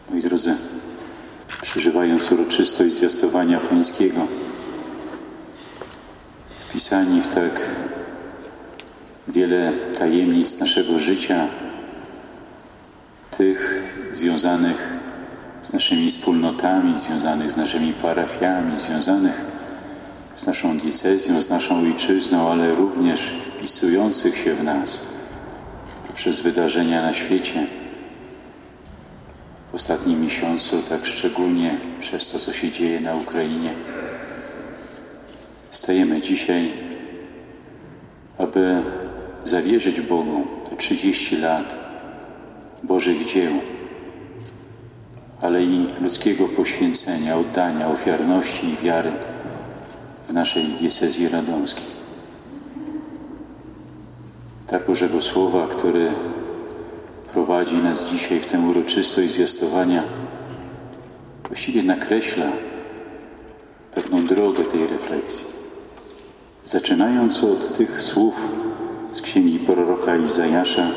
Moi drodzy, przeżywając uroczystość zwiastowania Pańskiego, wpisani w tak wiele tajemnic naszego życia, tych związanych z naszymi wspólnotami, związanych z naszymi parafiami, związanych z naszą diecezją, z naszą ojczyzną, ale również wpisujących się w nas przez wydarzenia na świecie. W ostatnim miesiącu, tak szczególnie przez to, co się dzieje na Ukrainie, stajemy dzisiaj, aby zawierzyć Bogu te 30 lat Bożych dzieł, ale i ludzkiego poświęcenia, oddania, ofiarności i wiary w naszej diecezji radomskiej. Dar Bożego Słowa, który prowadzi nas dzisiaj w tę uroczystość zwiastowania, właściwie nakreśla pewną drogę tej refleksji. Zaczynając od tych słów z księgi proroka Izajasza,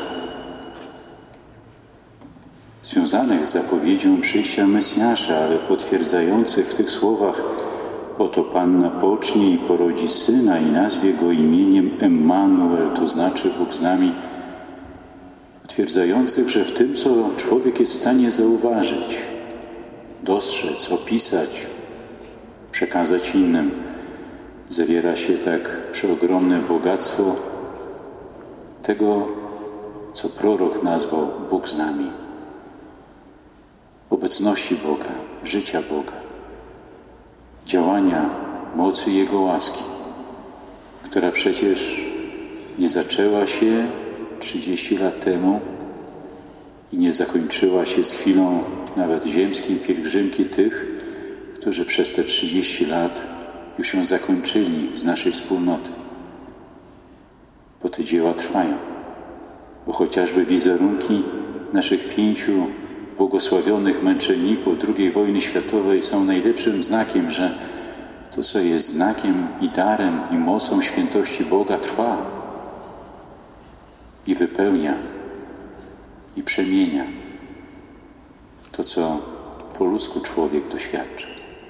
związanych z zapowiedzią przyjścia Mesjasza, ale potwierdzających w tych słowach: oto Panna pocznie i porodzi syna i nazwie go imieniem Emmanuel, to znaczy Bóg z nami, potwierdzających, że w tym, co człowiek jest w stanie zauważyć, dostrzec, opisać, przekazać innym, zawiera się tak przeogromne bogactwo tego, co prorok nazwał Bóg z nami. Obecności Boga, życia Boga, działania mocy Jego łaski, która przecież nie zaczęła się 30 lat temu i nie zakończyła się z chwilą nawet ziemskiej pielgrzymki tych, którzy przez te 30 lat już ją zakończyli z naszej wspólnoty. Bo te dzieła trwają, bo chociażby wizerunki naszych 5 błogosławionych męczenników II wojny światowej są najlepszym znakiem, że to, co jest znakiem i darem i mocą świętości Boga, trwa i wypełnia i przemienia to, co po ludzku człowiek doświadcza.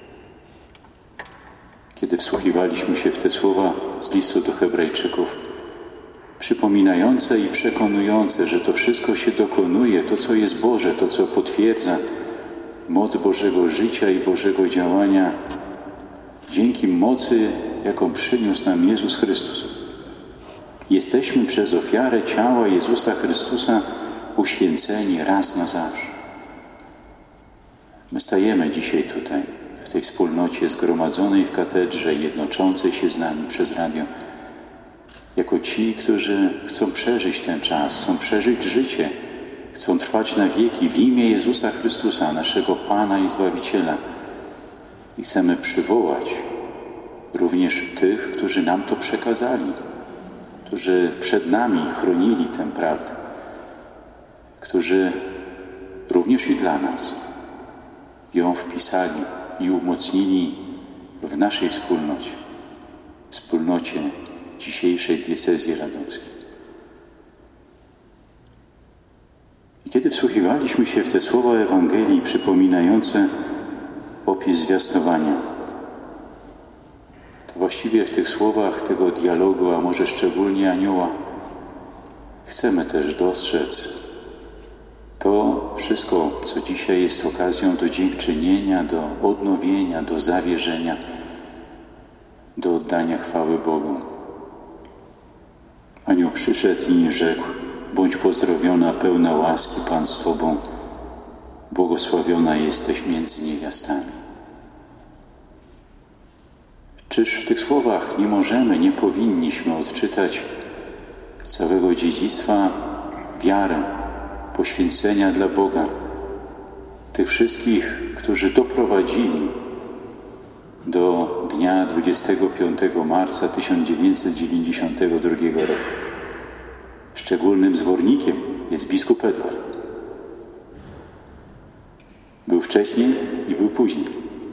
Kiedy wsłuchiwaliśmy się w te słowa z listu do Hebrajczyków, przypominające i przekonujące, że to wszystko się dokonuje, to, co jest Boże, to, co potwierdza moc Bożego życia i Bożego działania, dzięki mocy, jaką przyniósł nam Jezus Chrystus. Jesteśmy przez ofiarę ciała Jezusa Chrystusa uświęceni raz na zawsze. My stajemy dzisiaj tutaj, w tej wspólnocie zgromadzonej w katedrze, jednoczącej się z nami przez radio, jako ci, którzy chcą przeżyć ten czas, chcą przeżyć życie, chcą trwać na wieki w imię Jezusa Chrystusa, naszego Pana i Zbawiciela. I chcemy przywołać również tych, którzy nam to przekazali, którzy przed nami chronili tę prawdę, którzy również i dla nas ją wpisali i umocnili w naszej wspólnocie dzisiejszej diecezji radomskiej. I kiedy wsłuchiwaliśmy się w te słowa Ewangelii przypominające opis zwiastowania, to właściwie w tych słowach tego dialogu, a może szczególnie anioła, chcemy też dostrzec to wszystko, co dzisiaj jest okazją do dziękczynienia, do odnowienia, do zawierzenia, do oddania chwały Bogu. Anioł przyszedł i rzekł: bądź pozdrowiona, pełna łaski, Pan z Tobą, błogosławiona jesteś między niewiastami. Czyż w tych słowach nie powinniśmy odczytać całego dziedzictwa wiary, poświęcenia dla Boga, tych wszystkich, którzy doprowadzili do dnia 25 marca 1992 roku. Szczególnym zwornikiem jest biskup Edward. Był wcześniej i był później.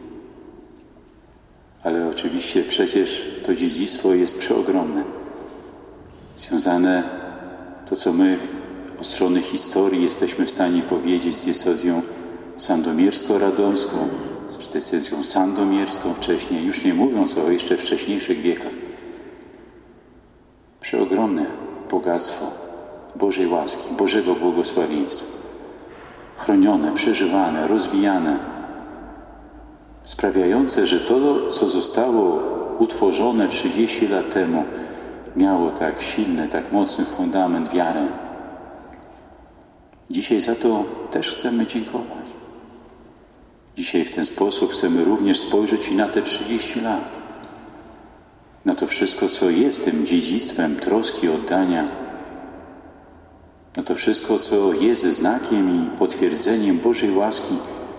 Ale oczywiście przecież to dziedzictwo jest przeogromne. Związane to, co my od strony historii jesteśmy w stanie powiedzieć z diecezją sandomiersko-radomską, z diecezją sandomierską wcześniej, już nie mówiąc o jeszcze wcześniejszych wiekach. Przeogromne bogactwo Bożej łaski, Bożego błogosławieństwa. Chronione, przeżywane, rozwijane, sprawiające, że to, co zostało utworzone 30 lat temu, miało tak silny, tak mocny fundament wiary. Dzisiaj za to też chcemy dziękować. Dzisiaj w ten sposób chcemy również spojrzeć i na te 30 lat. Na to wszystko, co jest tym dziedzictwem troski, oddania. Na to wszystko, co jest znakiem i potwierdzeniem Bożej łaski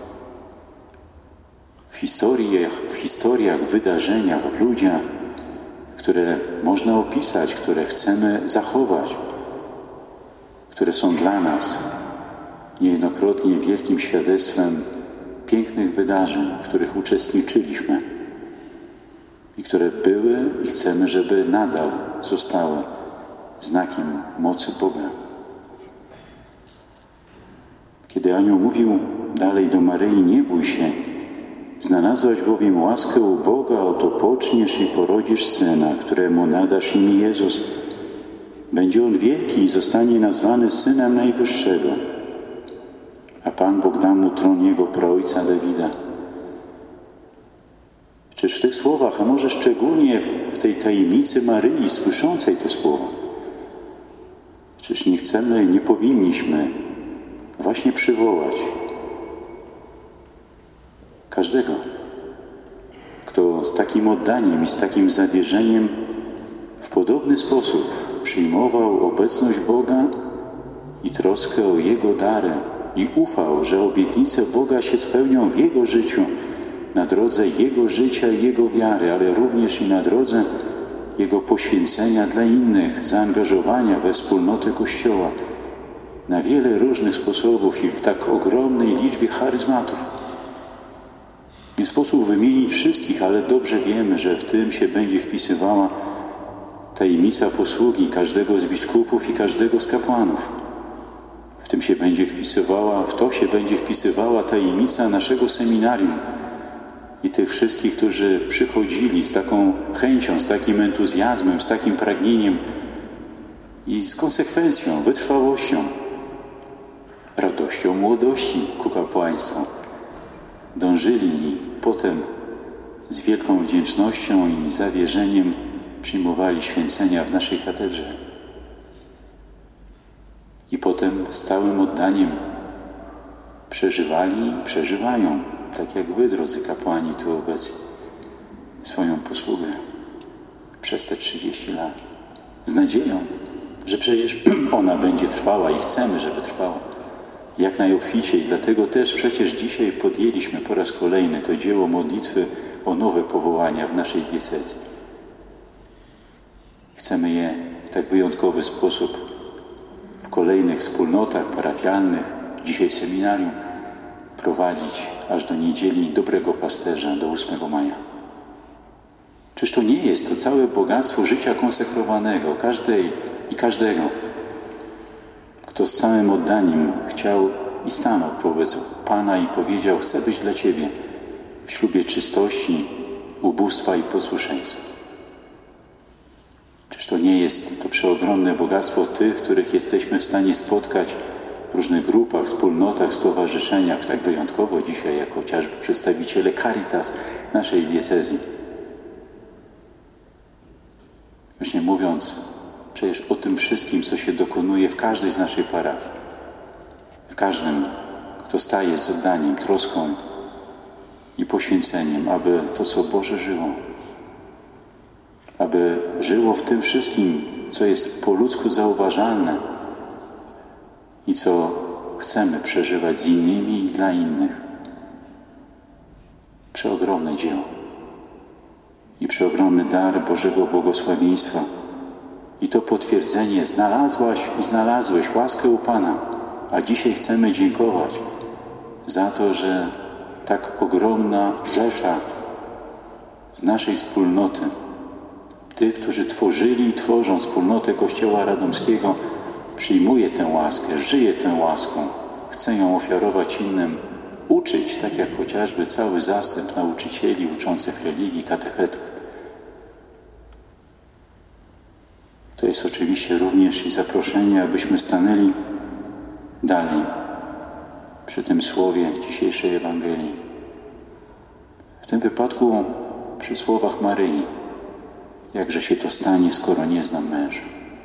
w historiach, wydarzeniach, w ludziach, które można opisać, które chcemy zachować, które są dla nas niejednokrotnie wielkim świadectwem pięknych wydarzeń, w których uczestniczyliśmy i które były i chcemy, żeby nadal zostały znakiem mocy Boga. Kiedy anioł mówił dalej do Maryi: nie bój się, znalazłaś bowiem łaskę u Boga, oto poczniesz i porodzisz syna, któremu nadasz imię Jezus. Będzie on wielki i zostanie nazwany Synem Najwyższego. A Pan Bóg da mu tron jego praojca Dawida. Czyż w tych słowach, a może szczególnie w tej tajemnicy Maryi, słyszącej te słowa, czyż nie powinniśmy właśnie przywołać każdego, kto z takim oddaniem i z takim zawierzeniem w podobny sposób przyjmował obecność Boga i troskę o Jego dary i ufał, że obietnice Boga się spełnią w Jego życiu, na drodze Jego życia i Jego wiary, ale również i na drodze Jego poświęcenia dla innych, zaangażowania we wspólnotę Kościoła na wiele różnych sposobów i w tak ogromnej liczbie charyzmatów. Nie sposób wymienić wszystkich, ale dobrze wiemy, że w tym się będzie wpisywała tajemnica posługi każdego z biskupów i każdego z kapłanów. W to się będzie wpisywała tajemnica naszego seminarium i tych wszystkich, którzy przychodzili z taką chęcią, z takim entuzjazmem, z takim pragnieniem i z konsekwencją, wytrwałością, radością młodości ku kapłaństwu. Dążyli i potem z wielką wdzięcznością i zawierzeniem przyjmowali święcenia w naszej katedrze. I potem z całym oddaniem przeżywali i przeżywają, tak jak wy, drodzy kapłani tu obecni, swoją posługę przez te 30 lat. Z nadzieją, że przecież ona będzie trwała i chcemy, żeby trwała jak najobficiej. Dlatego też przecież dzisiaj podjęliśmy po raz kolejny to dzieło modlitwy o nowe powołania w naszej diecezji. Chcemy je w tak wyjątkowy sposób w kolejnych wspólnotach parafialnych, dzisiaj seminarium, prowadzić aż do niedzieli Dobrego Pasterza, do 8 maja. Czyż to nie jest to całe bogactwo życia konsekrowanego, każdej i każdego, kto z całym oddaniem chciał i stanął wobec Pana i powiedział: chcę być dla Ciebie w ślubie czystości, ubóstwa i posłuszeństwa. Czyż to nie jest to przeogromne bogactwo tych, których jesteśmy w stanie spotkać w różnych grupach, wspólnotach, stowarzyszeniach, tak wyjątkowo dzisiaj, jak chociażby przedstawiciele Caritas naszej diecezji. Już nie mówiąc przecież o tym wszystkim, co się dokonuje w każdej z naszej parafii. W każdym, kto staje z oddaniem, troską i poświęceniem, aby to, co Boże żyło, aby żyło w tym wszystkim, co jest po ludzku zauważalne i co chcemy przeżywać z innymi i dla innych. Przeogromne dzieło i przeogromny dar Bożego błogosławieństwa. I to potwierdzenie: znalazłaś i znalazłeś łaskę u Pana. A dzisiaj chcemy dziękować za to, że tak ogromna rzesza z naszej wspólnoty, tych, którzy tworzyli i tworzą wspólnotę Kościoła Radomskiego, przyjmuje tę łaskę, żyje tą łaską, chce ją ofiarować innym, uczyć, tak jak chociażby cały zastęp nauczycieli uczących religii, katechetów. To jest oczywiście również i zaproszenie, abyśmy stanęli dalej przy tym słowie dzisiejszej Ewangelii. W tym wypadku przy słowach Maryi. Jakże się to stanie, skoro nie znam męża?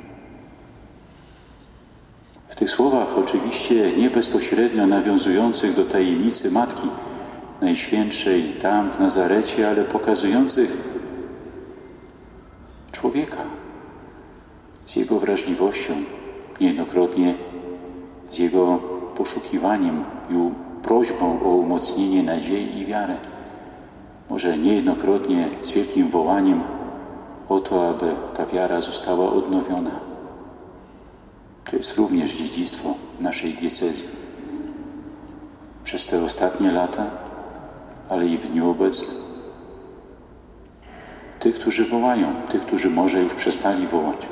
W tych słowach oczywiście nie bezpośrednio nawiązujących do tajemnicy Matki Najświętszej tam w Nazarecie, ale pokazujących człowieka z jego wrażliwością, niejednokrotnie z jego poszukiwaniem i prośbą o umocnienie nadziei i wiary. Może niejednokrotnie z wielkim wołaniem o to, aby ta wiara została odnowiona. To jest również dziedzictwo naszej diecezji. Przez te ostatnie lata, ale i w dniu obecnym. Tych, którzy wołają, tych, którzy może już przestali wołać.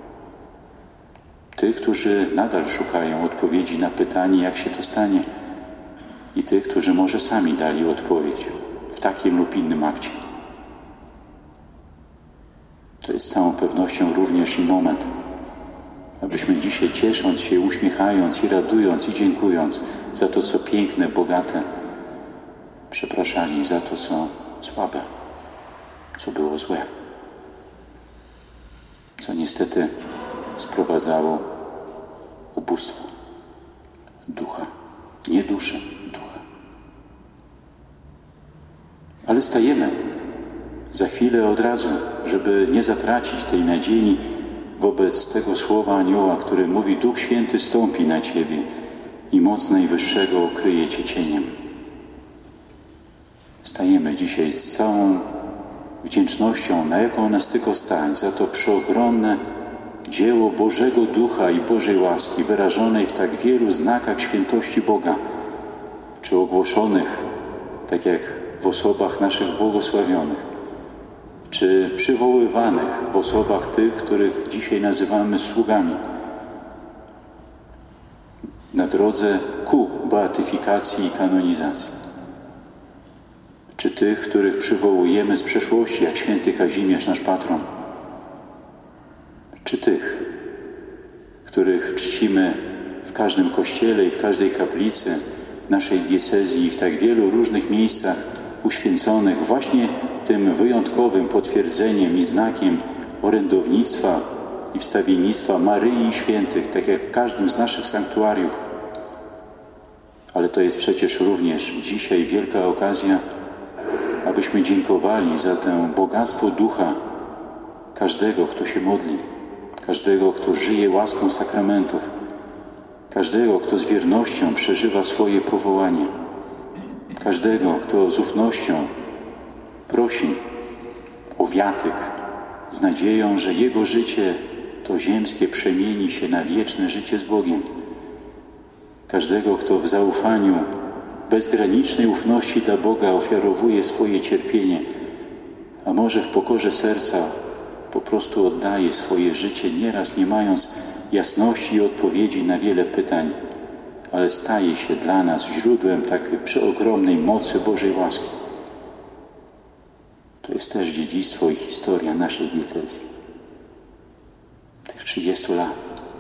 Tych, którzy nadal szukają odpowiedzi na pytanie, jak się to stanie. I tych, którzy może sami dali odpowiedź w takim lub innym akcie. To jest z całą pewnością również i moment, abyśmy dzisiaj ciesząc się, uśmiechając i radując i dziękując za to, co piękne, bogate, przepraszali za to, co słabe, co było złe, co niestety sprowadzało ubóstwo ducha, nie duszy, ducha. Ale stajemy za chwilę od razu, żeby nie zatracić tej nadziei wobec tego słowa anioła, który mówi: Duch Święty stąpi na Ciebie i moc Najwyższego okryje Cię cieniem. Stajemy dzisiaj z całą wdzięcznością, na jaką nas tylko stać, za to przeogromne dzieło Bożego Ducha i Bożej łaski, wyrażonej w tak wielu znakach świętości Boga, czy ogłoszonych, tak jak w osobach naszych błogosławionych, czy przywoływanych w osobach tych, których dzisiaj nazywamy sługami, na drodze ku beatyfikacji i kanonizacji, czy tych, których przywołujemy z przeszłości, jak święty Kazimierz, nasz patron, czy tych, których czcimy w każdym kościele i w każdej kaplicy naszej diecezji i w tak wielu różnych miejscach uświęconych właśnie tym wyjątkowym potwierdzeniem i znakiem orędownictwa i wstawiennictwa Maryi i świętych, tak jak w każdym z naszych sanktuariów. Ale to jest przecież również dzisiaj wielka okazja, abyśmy dziękowali za tę bogactwo ducha każdego, kto się modli, każdego, kto żyje łaską sakramentów, każdego, kto z wiernością przeżywa swoje powołanie, każdego, kto z ufnością prosi o wiatyk z nadzieją, że jego życie to ziemskie przemieni się na wieczne życie z Bogiem. Każdego, kto w zaufaniu, bezgranicznej ufności dla Boga ofiarowuje swoje cierpienie, a może w pokorze serca po prostu oddaje swoje życie, nieraz nie mając jasności i odpowiedzi na wiele pytań, ale staje się dla nas źródłem takiej przeogromnej mocy Bożej łaski. To jest też dziedzictwo i historia naszej diecezji. Tych 30 lat.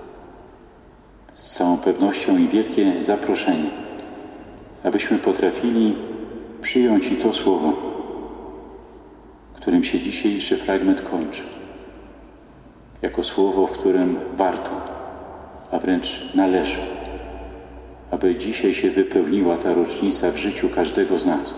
Z całą pewnością i wielkie zaproszenie, abyśmy potrafili przyjąć i to słowo, którym się dzisiejszy fragment kończy. Jako słowo, w którym warto, a wręcz należy, aby dzisiaj się wypełniła ta rocznica w życiu każdego z nas.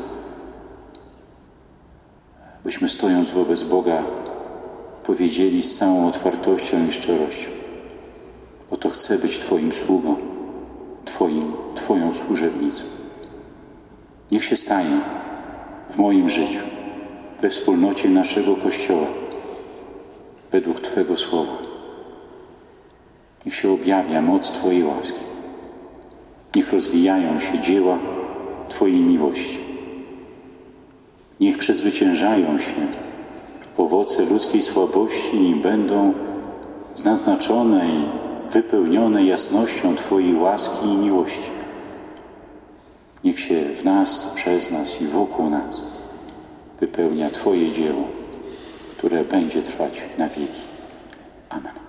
Byśmy stojąc wobec Boga powiedzieli z całą otwartością i szczerością: oto chcę być Twoim sługą, Twoją służebnicą. Niech się stanie w moim życiu, we wspólnocie naszego Kościoła, według Twego słowa. Niech się objawia moc Twojej łaski. Niech rozwijają się dzieła Twojej miłości. Niech przezwyciężają się owoce ludzkiej słabości i będą naznaczone i wypełnione jasnością Twojej łaski i miłości. niech się w nas, przez nas i wokół nas wypełnia Twoje dzieło, które będzie trwać na wieki. Amen.